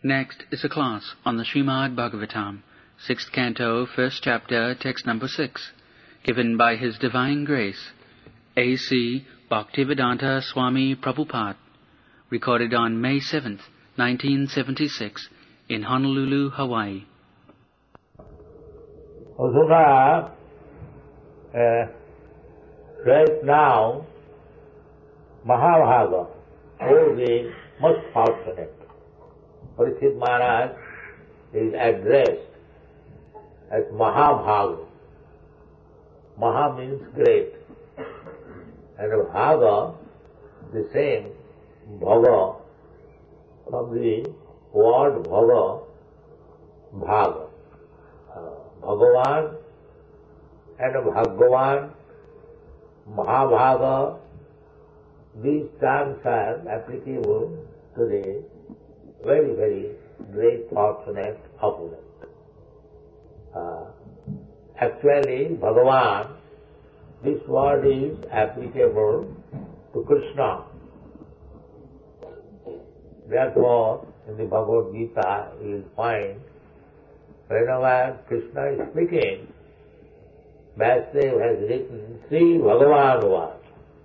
Next is a class on the Srimad Bhagavatam, 6th Canto, 1st Chapter, Text number 6, given by His Divine Grace, A.C. Bhaktivedanta Swami Prabhupada, recorded on May 7th, 1976, in Honolulu, Hawaii. Osuna, right now, Mahabharata, who is the most fortunate. Parikshit Maharaj is addressed as Mahabharata. Maha means great. And Bhaga, the same, Bhaga, from the word Bhaga, Bhaga. Bhagavan and Bhagavan, Mahabhaga, these terms are applicable to the very, very great fortunate opponent. Actually, Bhagavan, this word is applicable to Krishna. Therefore, in the Bhagavad Gita, you will find whenever Krishna is speaking, Vasudev has written Sri Bhagavan was.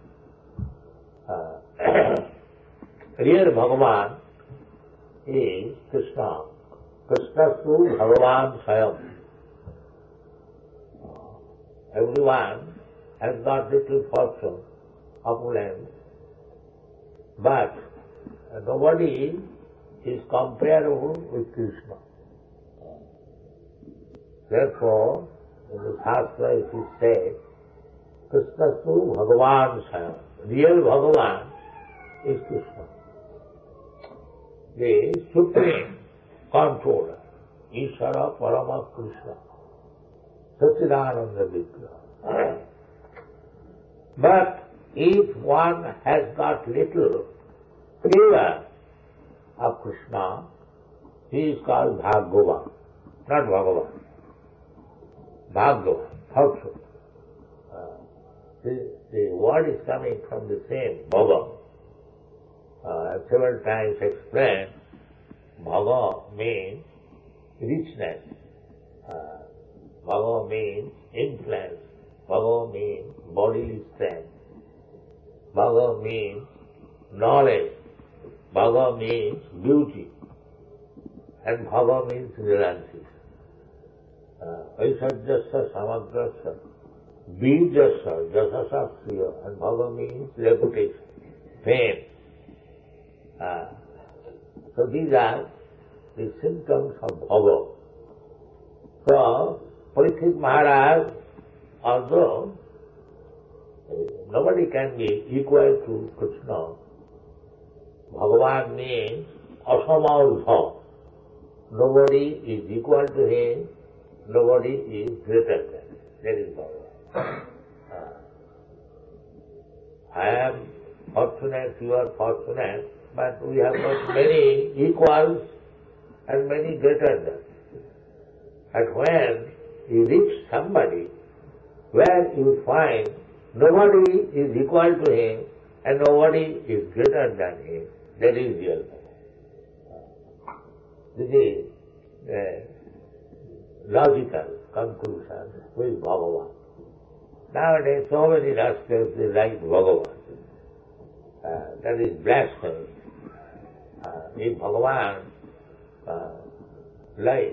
Real Bhagavan is Krishna. Krishna to Bhagavan Swayam. Everyone has got little fortune, opulence, but nobody is comparable with Krishna. Therefore, in the Shastra it is said, Krishna tu Bhagavan Swayam. Real Bhagavan is Krishna. The Supreme Controller, Ishvara Parama Krishna, Satchidananda Vigraha. But if one has got little flavor of Krishna, he is called Bhagavan, not Bhagavan. Bhagavan, fortune. The word is coming from the same Bhagavan. Several times explained, Bhaga means richness, Bhaga means influence, Bhaga means bodily strength, Bhaga means knowledge, Bhaga means beauty, and Bhaga means realization. Aishajyasya samagrasya, bijasya, jasasasya, and Bhaga means reputation, fame. So these are the symptoms of Bhava. So, Parikshit Maharaj, although nobody can be equal to Krishna, Bhagavan means asamardha. Nobody is equal to him, nobody is greater than him. That is Bhagavan. I am fortunate, you are fortunate, but we have got many equals and many greater than. And when you reach somebody where you find nobody is equal to him and nobody is greater than him, that is real. This is a logical conclusion with Bhagavan. Nowadays so many rascals they like Bhagavan. That is blasphemy. If Bhagavan lies,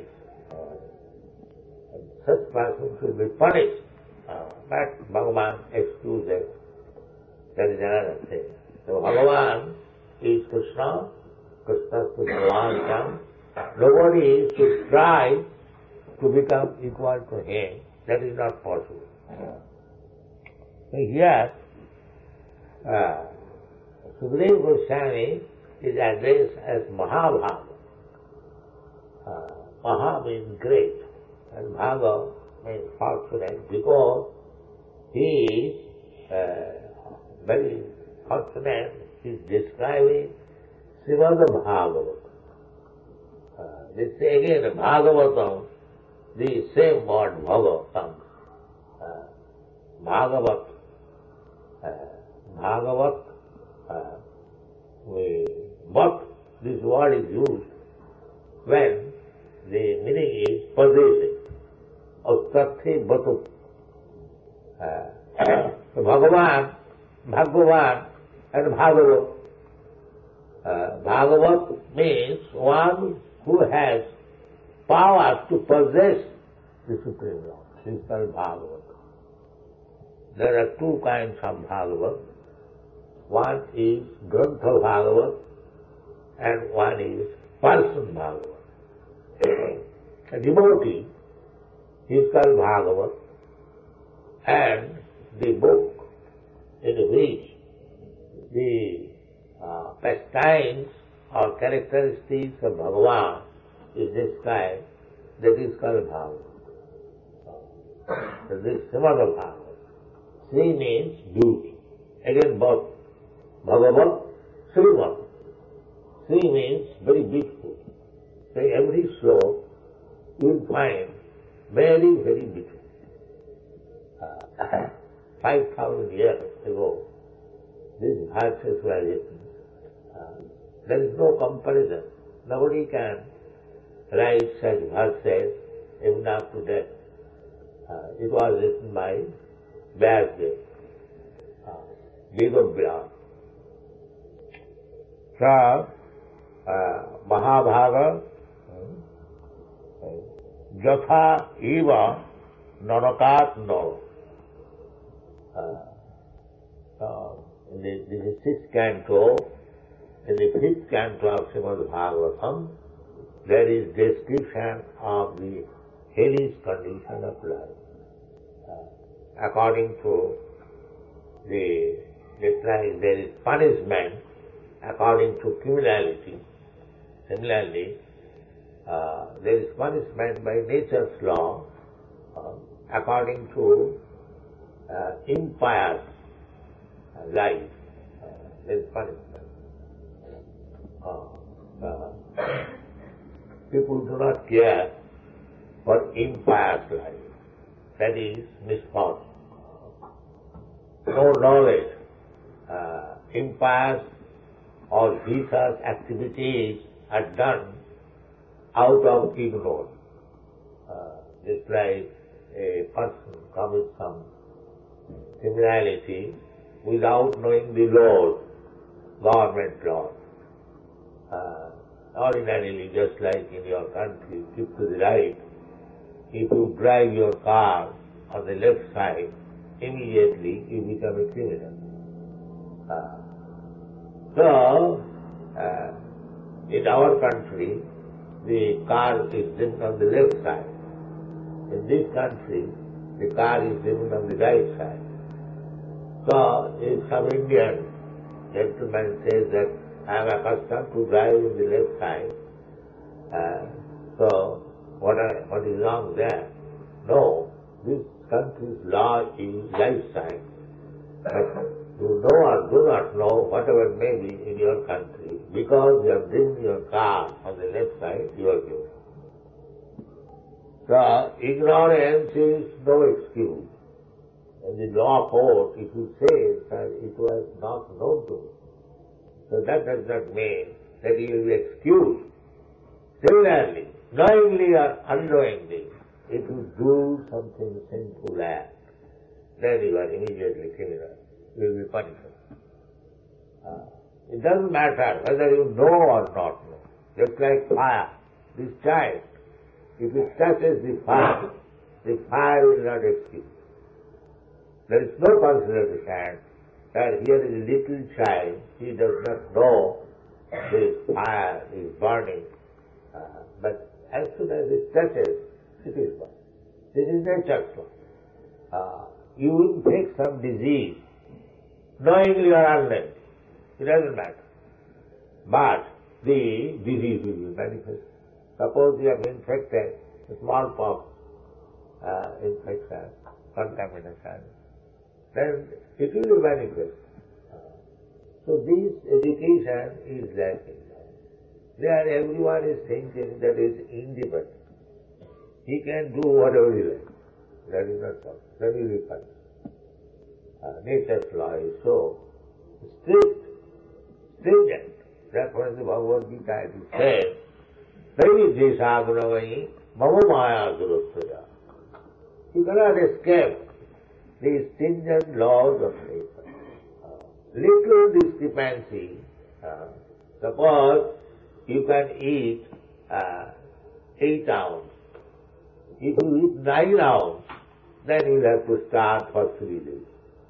such person should be punished. But Bhagavan excuses. That is another thing. So Bhagavan is Krishna, Krishna is Bhagavan. Nobody should try to become equal to him. That is not possible. So here, Sukadeva Goswami is addressed as Mahabhaga. Maha means great, and Bhaga means fortunate, because he is very fortunate. He is describing Srimad Bhagavatam. This again, Bhagavatam, the same word Bhagavatam. Bhagavat, Bhagavat, but this word is used when the meaning is possessive. Austarthi Batu. So Bhagavan, Bhagavan and Bhagavat. Bhagavat means one who has power to possess the Supreme Lord. He is called Bhagavat. There are two kinds of Bhagavat. One is Grantha Bhagavat and one is Person Bhagavat. A devotee is called Bhagavat, and the book in which the pastimes or characteristics of Bhagavan is described, that is called Bhagavat. So this is Srimad Bhagavat. Sri means beauty. Again both Bhagavat, Srimad. Sri means very beautiful. So every sloka you will find very, very beautiful. 5,000 years ago, these verses were written. There is no comparison. Nobody can write such verses even up to date. It was written by Vyasdev, Vedavya. So, Mahabharata, Jatha eva narakat no. This is 6th canto. In the 5th canto of Srimad Bhagavatam, there is description of the hellish condition of life. According to there is punishment according to criminality. Similarly, there is punishment by nature's law according to impious life. There is punishment. People do not care for impious life. That is misfortune. No knowledge. Impious or vicious activities are done out of ignorance. Just like a person commits some criminality without knowing the laws, government laws. Ordinarily, just like in your country, keep to the right. If you drive your car on the left side, immediately you become a criminal. In our country, the car is driven on the left side. In this country, the car is driven on the right side. So, if some Indian gentleman says that I am accustomed to drive in the left side, so what is wrong there? No, this country's law is right side. But you know or do not know, whatever may be in your country, because you have driven your car on the left side, you are guilty. So, ignorance is no excuse. In the law court, if you say that it was not known to you, so that does not mean that you will be excused. Similarly, knowingly or unknowingly, if you do something sinful act, then you are immediately criminal. You will be punished. It doesn't matter whether you know or not know. Just like fire. This child, if it touches the fire will not excuse. There is no consideration that here is a little child, he does not know this fire is burning. But as soon as it touches, it is burning. This is nature's law. You will take some disease, knowingly or unknowingly. It doesn't matter. But the disease will be manifest. Suppose you have been infected, smallpox infection, contamination, then it will be manifest. So this education is lacking. There everyone is thinking that is independent. He can do whatever he likes. That is not possible. That will be punished. Nature's law is so strict, stringent. That's why in the Bhagavad Gita it is said Devi Desha Gunavai, Mama Maya Durustaya. You cannot escape these stringent laws of nature. Little discrepancy, suppose you can eat 8 ounces. If you eat 9 ounces, then you will have to start for 3 days.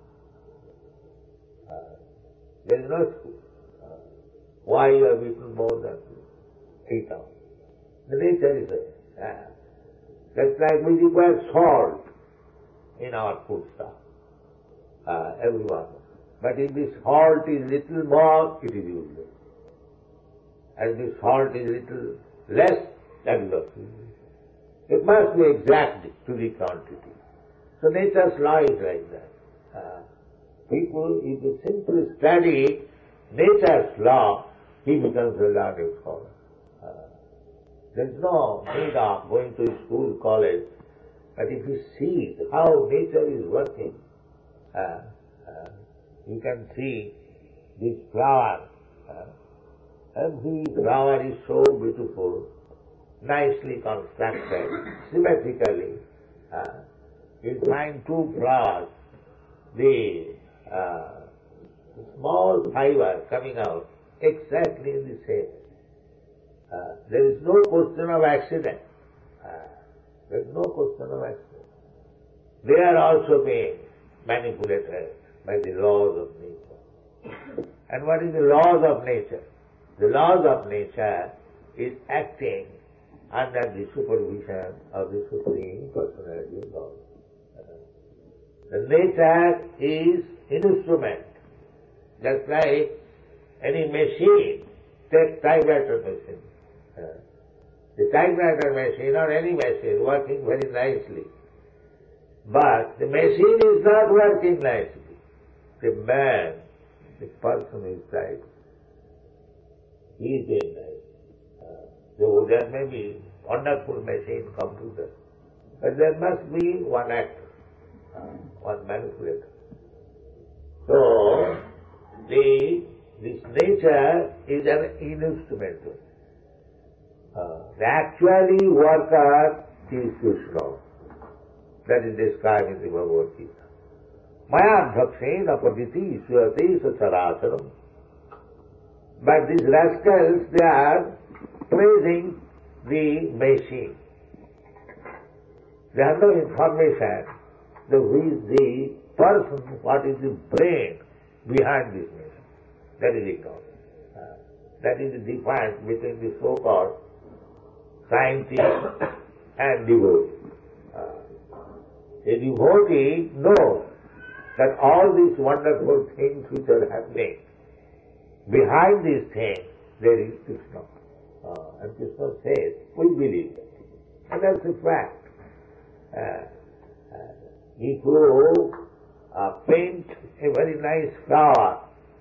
There is no school. Why you have eaten more than 8 ounces? The nature is there. Just like we require salt in our foodstuff, everyone. But if the salt is little more, it is useless. And the salt is little less, that is not useless. It must be exact to the quantity. So nature's law is like that. People, if they simply study nature's law, he becomes a learned scholar. There is no need of going to school, college, but if you see how nature is working, you can see this flower. Every flower is so beautiful, nicely constructed, symmetrically. You find 2 flowers, the small fiber coming out exactly in the same. There is no question of accident. There is no question of accident. They are also being manipulated by the laws of nature. And what is the laws of nature? The laws of nature is acting under the supervision of the Supreme Personality of God. The nature is an instrument, just like any machine. Take typewriter machine. The typewriter machine or any machine working very nicely. But the machine is not working nicely. The man, the person inside, he is doing nice. So there may be wonderful machine, computer, but there must be one actor, one manipulator. So this nature is an instrument. The actually worker is Krishna. That is described in the Bhagavad Gita. Maya bhakshen apaditi swati sacharacharam. But these rascals, they are praising the machine. They have no information that who is the person, what is the brain behind this machine. That is ignorance. That is the difference between the so-called scientist and devotee. A devotee knows that all these wonderful things which are happening, behind these things there is Krishna. And Krishna says, we believe it. And that's a fact. If you paint a very nice flower,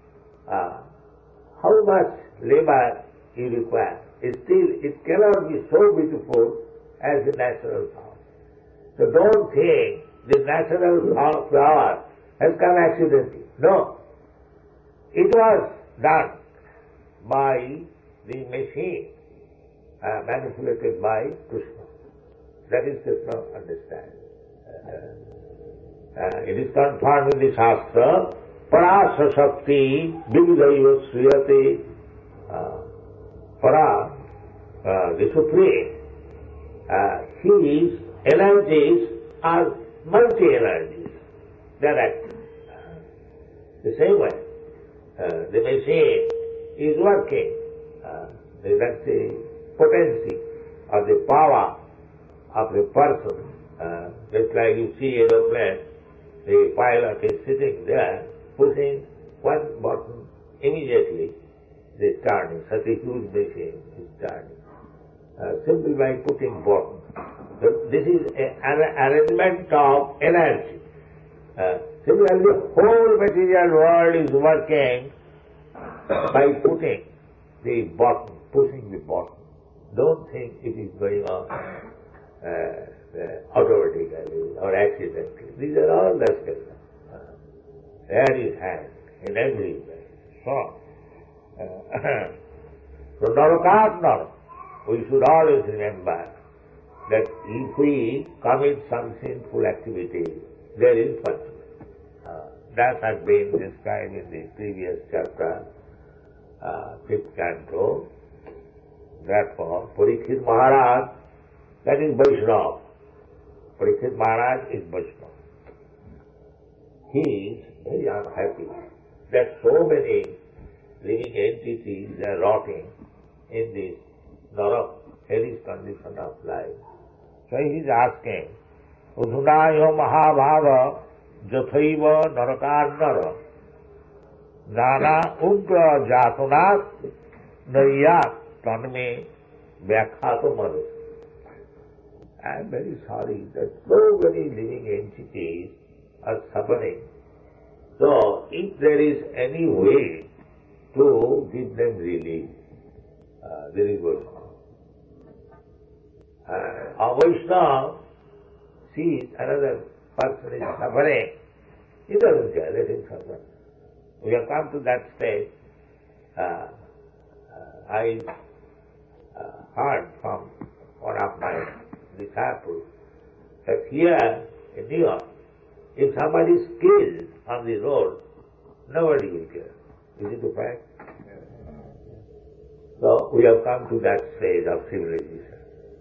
how much labor you require? Still, it cannot be so beautiful as the natural flower. So don't think the natural flower has come accidentally. No. It was done by the machine, manipulated by Krishna. That is Krishna understanding. It is confirmed in the Shastra, Parasa Shakti Dividaiva Sriyate. Para, the Supreme, his energies are multi-energies. They are active. The same way, the machine is working. That's the potency or the power of the person. Just like you see aeroplane, the pilot is sitting there, pushing one button immediately. They turning, such a huge machine is turning. Simply by putting button. So this is an arrangement of energy. Similarly, the whole material world is working by putting the button, pushing the button. Don't think it is going on automatically or accidentally. These are all rascals. There is hand in every way. So Narakat Nara. we should always remember that if we commit some sinful activity, there is punishment. That has been described in the previous chapter, 5th canto. Therefore, Parikshit Maharaj, that is Vaishnava. Parikshit Maharaj is Vaishnava. He is very unhappy that so many living entities are rotting in this narak, hellish condition of life. So he is asking, Udhunayo Mahabhava Jathaiva Narakarnara Nana Udra Jatunat Nariyat Tanme Vyakhato Manu. I am very sorry that so many living entities are suffering. So, if there is any way to give them relief, there is Vaishnava. A Vaishnava sees another person is suffering, he doesn't care, let him suffer. We have come to that stage. I heard from one of my disciples that here in New York, if somebody is killed on the road, nobody will care. Is it a fact? So we have come to that stage of civilization.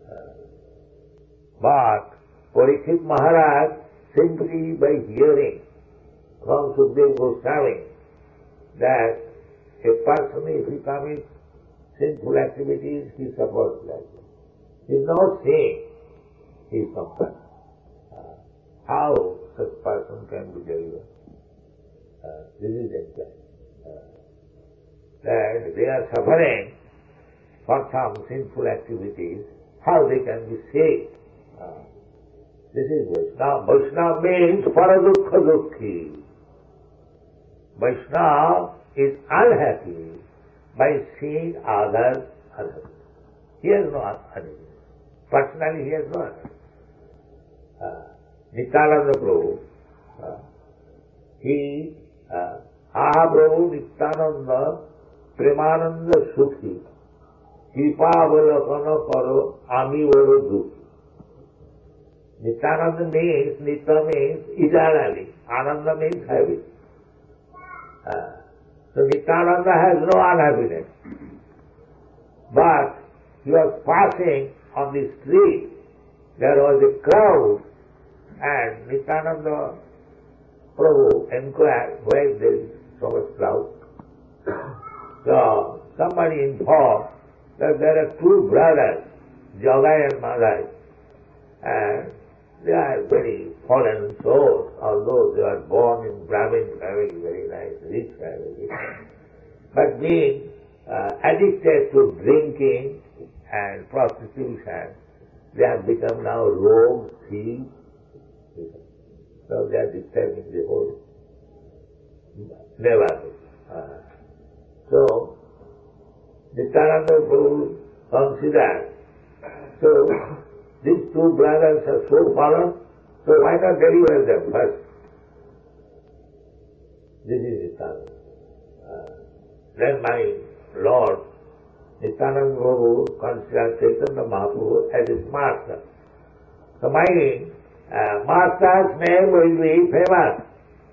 But Parikshit Maharaj, simply by hearing from Sukadeva Goswami that a person, if he commits sinful activities, he suffers like this. He is not saying he is suffering. How such person can be delivered? This is exact. That they are suffering for some sinful activities, how they can be saved? This is Vaishnava. Vaishnava means paradukha dukhi. Vaishnava is unhappy by seeing others unhappy. He has no unhappiness. Personally, he has no unhappiness. Nityananda Prabhu, he, Aha Prabhu Nityananda Premananda Sukhi Kripa Avalokana Karo Ami Varo Dukhi. Nityananda means, Nitya means eternally, Ananda means happy. So Nityananda has no unhappiness. But he was passing on the street, there was a crowd, and Nityananda Prabhu inquired, why there is so much crowd? So somebody informed that there are two brothers, Jagai and Madai, and they are very fallen souls, although they are born in Brahmin family, very nice, rich family. But being addicted to drinking and prostitution, they have become now rogues, thieves. So they are disturbing the whole neighborhood. So Nityananda Prabhu considered, so these two brothers are so fallen, so why not deliver them first? This is Nityananda. Then my Lord, Nityananda Prabhu considered Chaitanya Mahaprabhu as his master. So my master's name will be famous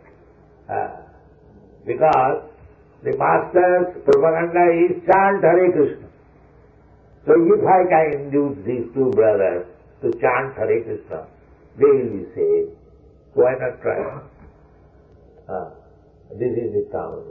because the master's propaganda is chant Hare Krishna. So if I can induce these two brothers to chant Hare Krishna, they will be saved. So why not try? This is the town.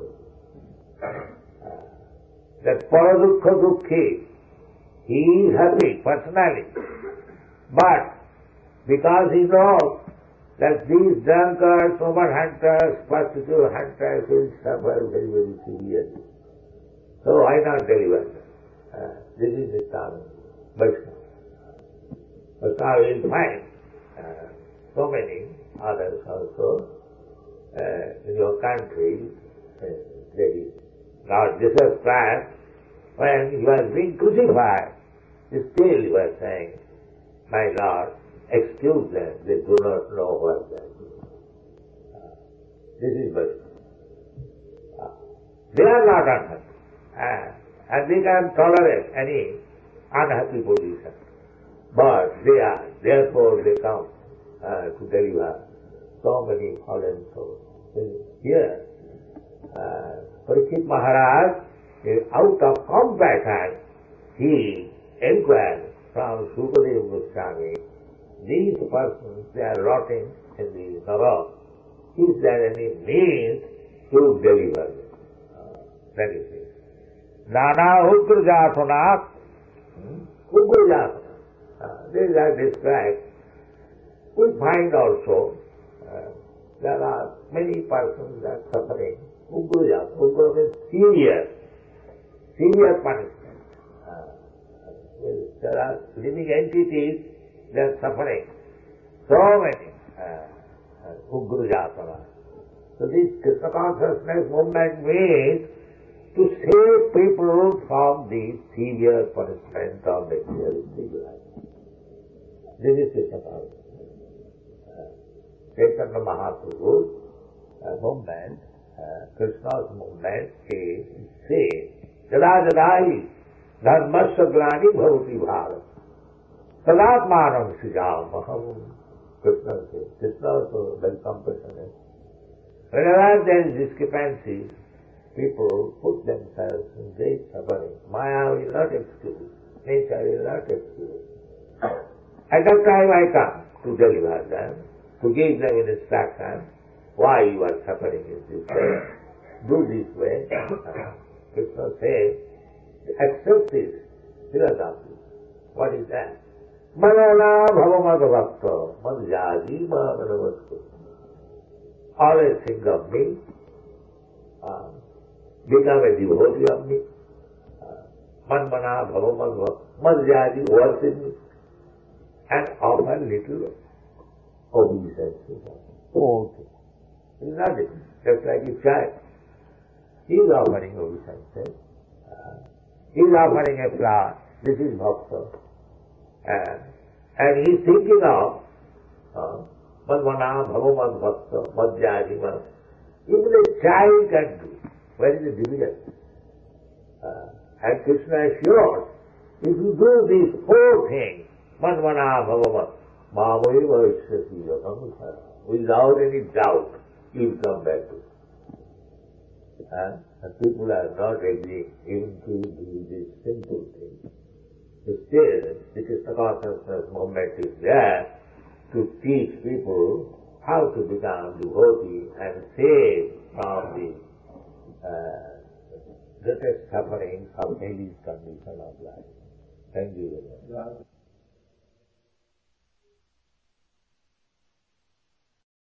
That paradukha dukhi, he is happy personally, but because he knows that these drunkards, woman hunters, prostitute hunters will suffer very, very severely. So why not deliver them? This is the town, Vaishnava. Vaishnava will find so many others also in your country. Lord Jesus Christ, when he was being crucified, still he was saying, my Lord, excuse them, they do not know what they are doing. This is Vaishnava. They are not unhappy. And they can tolerate any unhappy position. But therefore they come to deliver so many fallen souls. Here, Parikshit Maharaj, out of compassion, he inquired from Sukadeva Goswami, these persons, they are rotting in the Nara. Is there any means to deliver them? That is it. Nana Ugrajatana, Ugrajatana. These are described. We find also there are many persons that are suffering. Ugra means severe punishment. There are living entities that are suffering. So many. Ugrajatana. So this Krishna consciousness movement means to save people from the severe punishment of materialistic life. This is Krishna consciousness. Chaitanya Mahaprabhu's movement, Krishna's movement is same. Jada jadai dharmasya glani bhavati bharat sadatmanam srijamaham. Krishna says. Krishna also very compassionate. Whenever there is discrepancy, people put themselves in great suffering. Maya will not excuse. Nature will not excuse. At that time I come to deliver them, to give them instruction, why you are suffering in this way. Do this way. Krishna says, accept this philosophy. What is that? Manana bhavamad bhakta madhyaji manavastu. Always think of me. Become a devotee of me. Manmana bhavamad bhakta madhyaji, worship me. And offer little obeisance to him. Okay. It's not it. Just like a child. He is offering obeisance. He is offering a flower. This is bhakta. And he is thinking of Manmana bhavamad bhakta madhyajima. Even a child can do. Where is the division? And Krishna assures, if you do these four things, Manmana bhavamad Mamaiva Ishyasi Yogamukha, without any doubt, you will come back to it. And people are not agreeing even to do this simple thing. Still, the Krishna consciousness movement is there to teach people how to become devotee and save from the greatest suffering of any condition of life. Thank you very much.